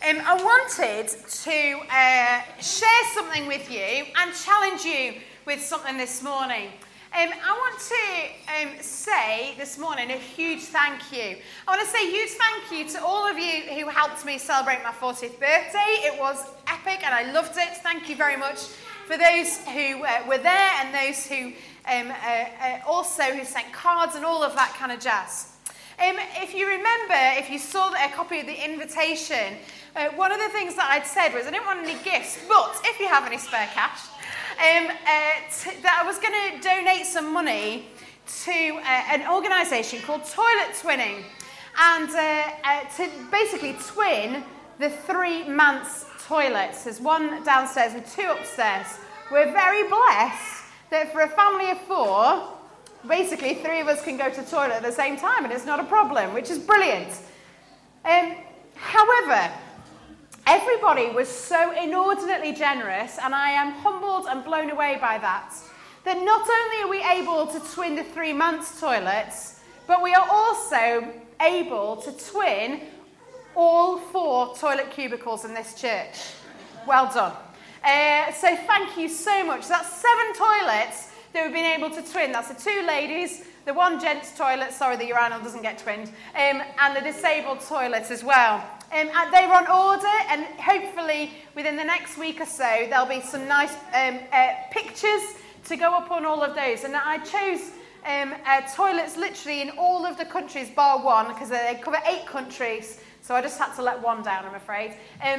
I wanted to share something with you and challenge you with something this morning. I want to say this morning a huge thank you. I want to say a huge thank you to all of you who helped me celebrate my 40th birthday. It was epic and I loved it. Thank you very much for those who were there and those who who sent cards and all of that kind of jazz. If you remember, if you saw a copy of the invitation, one of the things that I'd said was I didn't want any gifts, but if you have any spare cash, that I was going to donate some money to an organisation called Toilet Twinning, and to basically twin the 3 Manse toilets. There's one downstairs and 2 upstairs. We're very blessed that for a family of 4, basically 3 of us can go to the toilet at the same time and it's not a problem, which is brilliant. However, everybody was so inordinately generous, and I am humbled and blown away by that not only are we able to twin the 3 Manse toilets, but we are also able to twin all 4 toilet cubicles in this church. Well done. So thank you so much. That's 7 toilets that we've been able to twin. That's the 2 ladies, the 1 gents toilet, sorry the urinal doesn't get twinned, and the disabled toilets as well. They were on order, and hopefully within the next week or so there'll be some nice pictures to go up on all of those. And I chose toilets literally in all of the countries bar 1, because they cover 8 countries, so I just had to let 1 down, I'm afraid.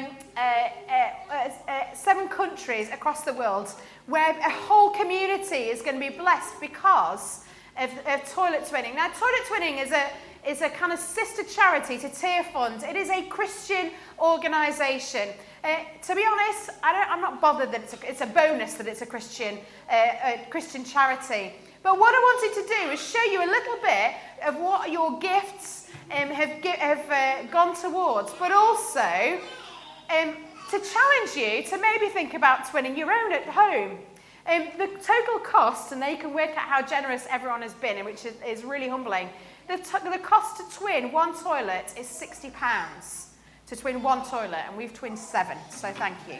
7 countries across the world where a whole community is going to be blessed because of toilet twinning. Now, toilet twinning is a kind of sister charity to Tear Fund. It is a Christian organisation. To be honest, I'm not bothered that it's a bonus that it's a Christian charity. But what I wanted to do is show you a little bit of what your gifts have gone towards, but also to challenge you to maybe think about twinning your own at home. The total cost, and they can work out how generous everyone has been, which is really humbling. The cost to twin 1 toilet is £60 to twin 1 toilet, and we've twinned 7, so thank you.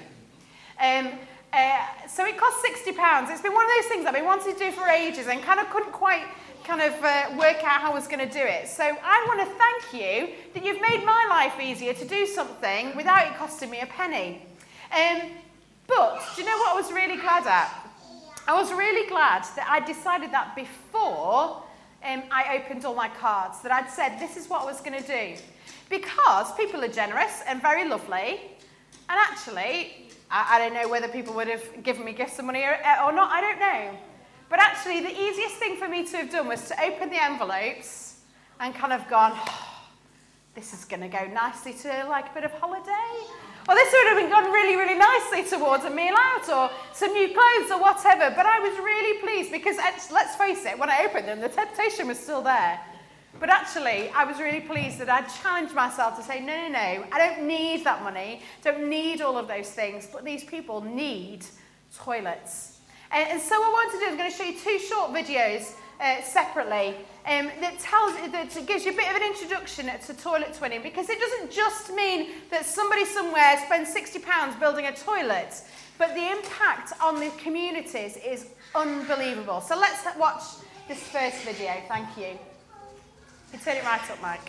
So it costs £60. It's been one of those things I've been wanting to do for ages and couldn't quite work out how I was going to do it. So I want to thank you that you've made my life easier to do something without it costing me a penny. But do you know what I was really glad at? I was really glad that I decided that before I opened all my cards, that I'd said this is what I was going to do. Because people are generous and very lovely, and actually, I don't know whether people would have given me gifts of money or not, I don't know. But actually, the easiest thing for me to have done was to open the envelopes and gone, this is going to go nicely to a bit of holiday. Or this would have been gone really, really nicely towards a meal out or some new clothes or whatever. But I was really pleased because, let's face it, when I opened them, the temptation was still there. But actually, I was really pleased that I'd challenged myself to say, no, I don't need that money, don't need all of those things, but these people need toilets. And so what I want to do is I'm going to show you 2 short videos separately that gives you a bit of an introduction to toilet twinning, because it doesn't just mean that somebody somewhere spends £60 building a toilet, but the impact on the communities is unbelievable. So let's watch this first video. Thank you. You turn it right up, Mike.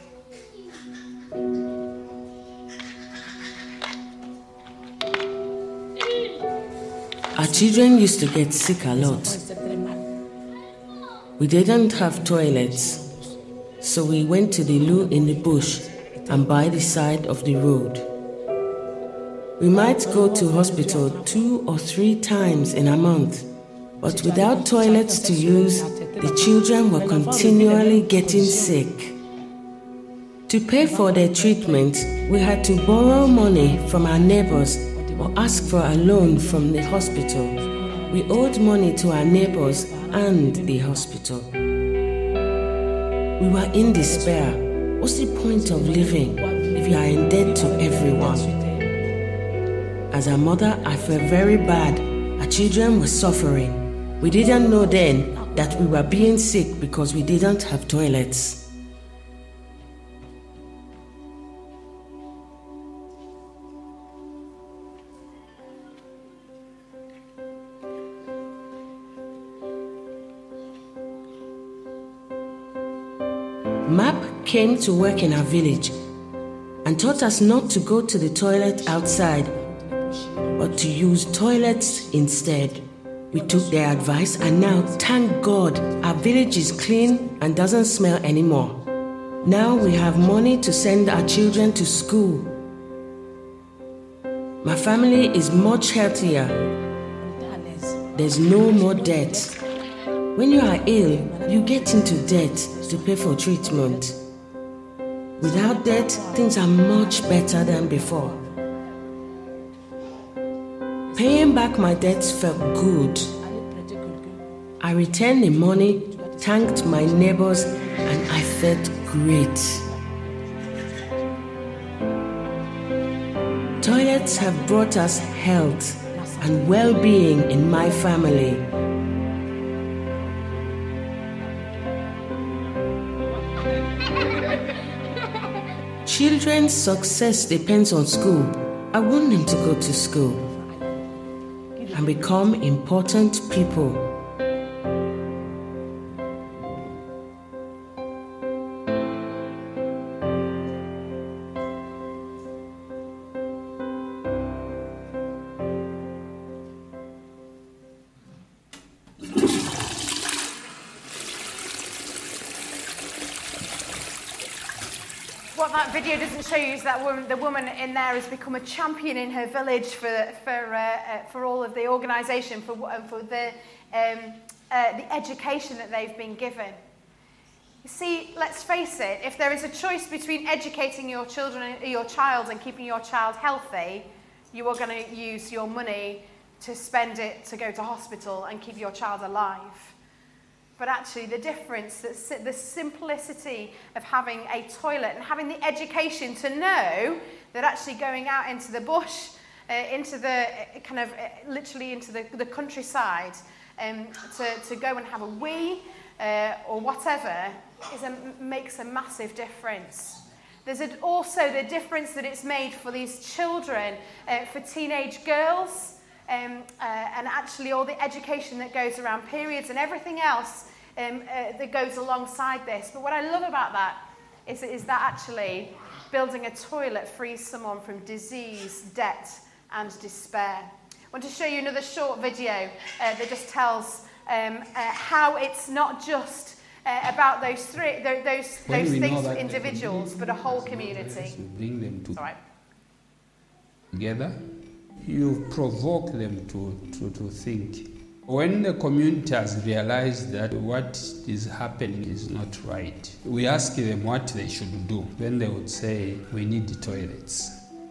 Our children used to get sick a lot. We didn't have toilets, so we went to the loo in the bush and by the side of the road. We might go to hospital 2 or 3 times in a month, but without toilets to use, the children were continually getting sick. To pay for their treatment, we had to borrow money from our neighbors or ask for a loan from the hospital. We owed money to our neighbors and the hospital. We were in despair. What's the point of living if you are in debt to everyone? As a mother, I felt very bad. Our children were suffering. We didn't know then that we were being sick because we didn't have toilets. MAP came to work in our village and taught us not to go to the toilet outside, but to use toilets instead. We took their advice and now, thank God, our village is clean and doesn't smell anymore. Now we have money to send our children to school. My family is much healthier. There's no more debt. When you are ill, you get into debt to pay for treatment. Without debt, things are much better than before. Paying back my debts felt good. I returned the money, thanked my neighbors, and I felt great. Toilets have brought us health and well-being in my family. Children's success depends on school. I want them to go to school and become important people. What that video doesn't show you is that the woman in there has become a champion in her village for all of the organisation, for the education that they've been given. You see, let's face it, if there is a choice between educating your child and keeping your child healthy, you are going to use your money to spend it to go to hospital and keep your child alive. But actually the difference, the simplicity of having a toilet and having the education to know that actually going out into the bush, into the kind of literally into the countryside, to go and have a wee or whatever makes a massive difference. There's also the difference that it's made for these children, for teenage girls. And actually all the education that goes around periods and everything else that goes alongside this. But what I love about that is that actually building a toilet frees someone from disease, debt and despair. I want to show you another short video that just tells how it's not just about those things for individuals, but a whole community. Bring them together. You provoke them to think. When the community has realized that what is happening is not right, we ask them what they should do. Then they would say, we need toilets.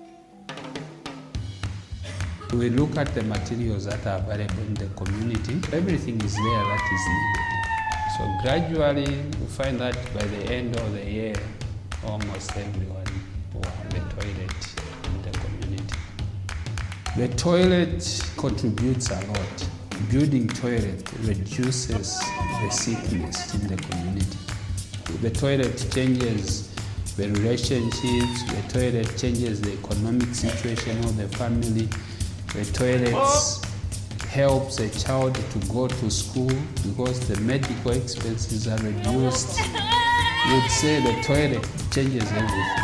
We look at the materials that are available in the community. Everything is there that is needed. So gradually, we find that by the end of the year, almost everyone will have a toilet in the community. The toilet contributes a lot. Building toilet reduces the sickness in the community. The toilet changes the relationships, the toilet changes the economic situation of the family. The toilet helps a child to go to school because the medical expenses are reduced. You'd say the toilet changes everything.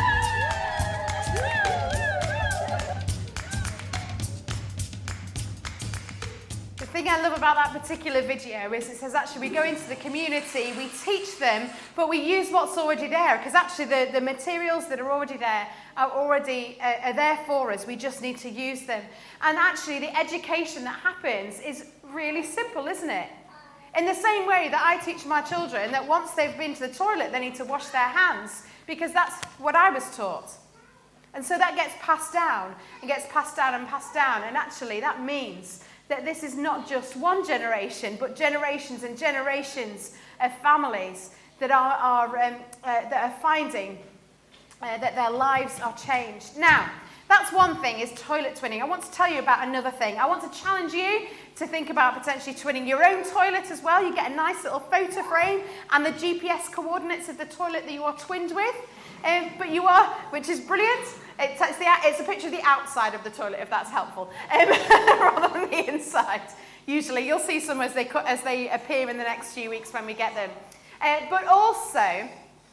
The thing I love about that particular video is it says actually we go into the community, we teach them, but we use what's already there, because actually the materials that are already there are there for us. We just need to use them. And actually the education that happens is really simple, isn't it? In the same way that I teach my children that once they've been to the toilet, they need to wash their hands, because that's what I was taught. And so that gets passed down, and gets passed down and passed down, and actually that means that this is not just one generation, but generations and generations of families that are finding that their lives are changed. Now, that's one thing, is toilet twinning. I want to tell you about another thing. I want to challenge you to think about potentially twinning your own toilet as well. You get a nice little photo frame and the GPS coordinates of the toilet that you are twinned with. Which is brilliant. It's a picture of the outside of the toilet, if that's helpful, rather than the inside. Usually, you'll see some as they appear in the next few weeks when we get them. But also,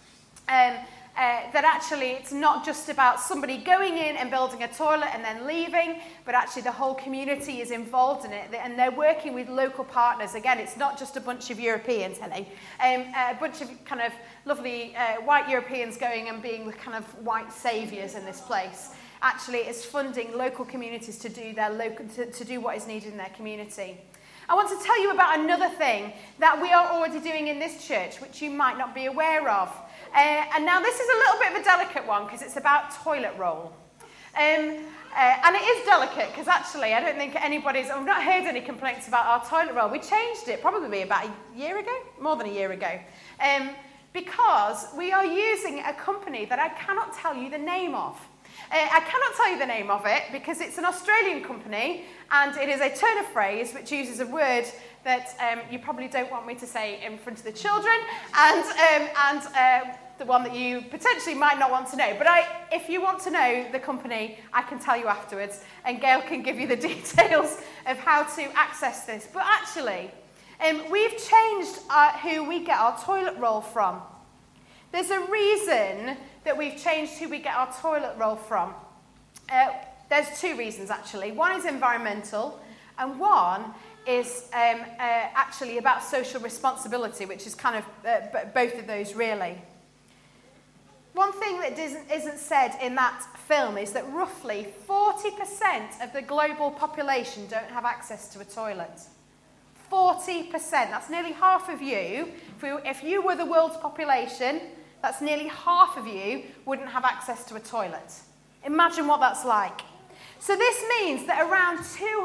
that actually it's not just about somebody going in and building a toilet and then leaving, but actually the whole community is involved in it, and they're working with local partners. Again, it's not just a bunch of Europeans, a bunch of kind of lovely white Europeans going and being the kind of white saviours in this place. Actually, it's funding local communities to do to do what is needed in their community. I want to tell you about another thing that we are already doing in this church, which you might not be aware of. And now this is a little bit of a delicate one because it's about toilet roll. And it is delicate because actually I don't think I've not heard any complaints about our toilet roll. We changed it probably about a year ago, more than a year ago, because we are using a company that I cannot tell you the name of. I cannot tell you the name of it because it's an Australian company and it is a turn of phrase which uses a word that you probably don't want me to say in front of the children and the one that you potentially might not want to know. But if you want to know the company, I can tell you afterwards and Gail can give you the details of how to access this. But actually, we've changed who we get our toilet roll from. There's a reason that we've changed who we get our toilet roll from. There's two reasons, actually. One is environmental, and one is actually about social responsibility, which is kind of both of those, really. One thing that isn't said in that film is that roughly 40% of the global population don't have access to a toilet. 40%. That's nearly half of you. If you were the world's population, that's nearly half of you wouldn't have access to a toilet. Imagine what that's like. So this means that around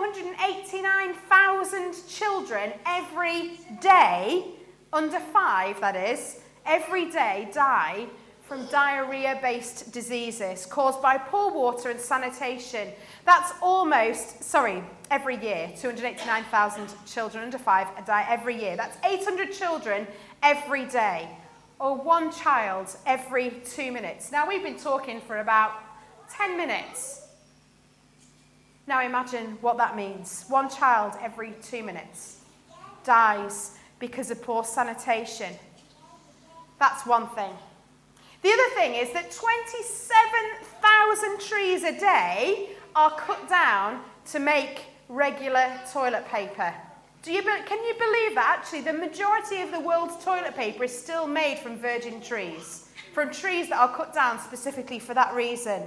289,000 children every day, under 5 that is, every day die from diarrhea-based diseases caused by poor water and sanitation. That's every year, 289,000 children under 5 die every year. That's 800 children every day, or 1 child every 2 minutes. Now, we've been talking for about 10 minutes. Now imagine what that means. 1 child every 2 minutes dies because of poor sanitation. That's one thing. The other thing is that 27,000 trees a day are cut down to make regular toilet paper. Can you believe that? Actually, the majority of the world's toilet paper is still made from virgin trees, from trees that are cut down specifically for that reason.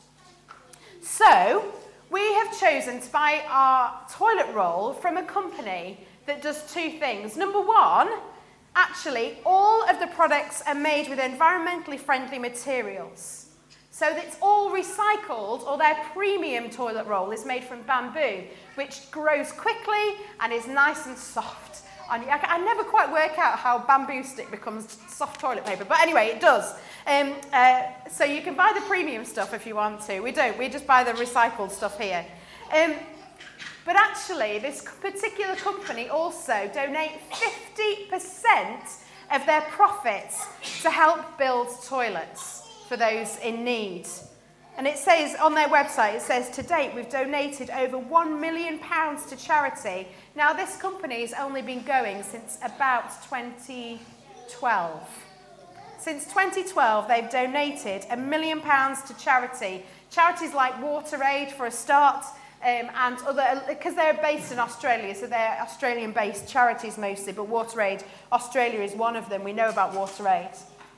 So, we have chosen to buy our toilet roll from a company that does 2 things. Number 1, actually, all of the products are made with environmentally friendly materials. So it's all recycled, or their premium toilet roll is made from bamboo, which grows quickly and is nice and soft. I never quite work out how bamboo stick becomes soft toilet paper, but anyway, it does. So you can buy the premium stuff if you want to. We don't. We just buy the recycled stuff here. But actually, this particular company also donate 50% of their profits to help build toilets for those in need. And it says on their website, it says, to date, we've donated over £1 million to charity. Now, this company has only been going since about 2012. Since 2012, they've donated £1 million to charity. Charities like WaterAid, for a start, and other, because they're based in Australia, so they're Australian-based charities mostly, but WaterAid Australia is one of them. We know about WaterAid.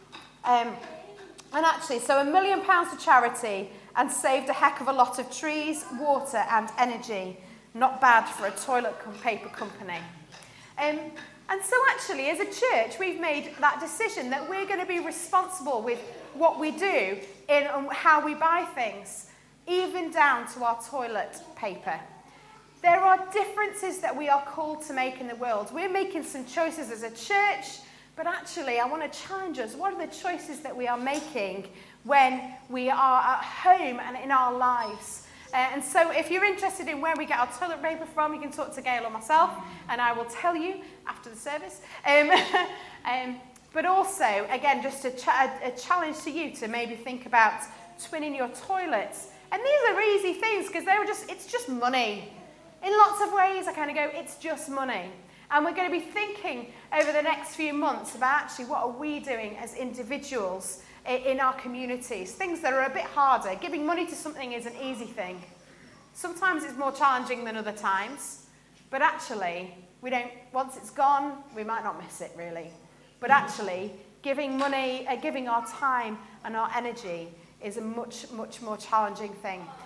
And actually, so £1 million to charity and saved a heck of a lot of trees, water and energy. Not bad for a toilet paper company. And so actually, as a church, we've made that decision that we're going to be responsible with what we do in how we buy things, even down to our toilet paper. There are differences that we are called to make in the world. We're making some choices as a church, but actually, I want to challenge us. What are the choices that we are making when we are at home and in our lives? And so if you're interested in where we get our toilet paper from, you can talk to Gail or myself, and I will tell you after the service. But also, again, just a challenge to you to maybe think about twinning your toilets. And these are easy things because it's just money. In lots of ways, I kind of go, it's just money. And we're going to be thinking over the next few months about actually what are we doing as individuals in our communities, things that are a bit harder. Giving money to something is an easy thing. Sometimes it's more challenging than other times, but actually, once it's gone, we might not miss it really. But actually, giving money, giving our time and our energy is a much, much more challenging thing.